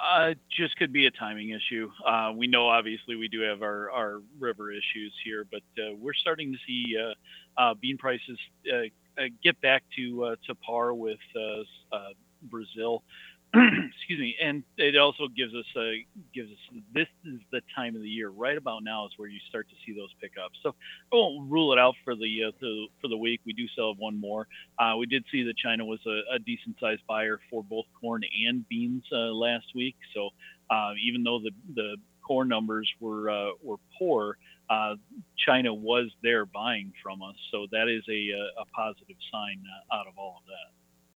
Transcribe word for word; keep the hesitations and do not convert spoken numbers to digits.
Uh, just could be a timing issue. Uh, we know obviously we do have our, our river issues here, but uh, we're starting to see uh, uh, bean prices uh, uh, get back to uh, to par with uh, uh, Brazil. Excuse me, and it also gives us a gives us this is the time of the year right about now is where you start to see those pickups. So I won't rule it out for the uh, the, for the week. We do still have one more. Uh, we did see that China was a, a decent sized buyer for both corn and beans uh, last week. So uh, even though the the corn numbers were uh, were poor, uh, China was there buying from us. So that is a a, a positive sign uh, out of all of that.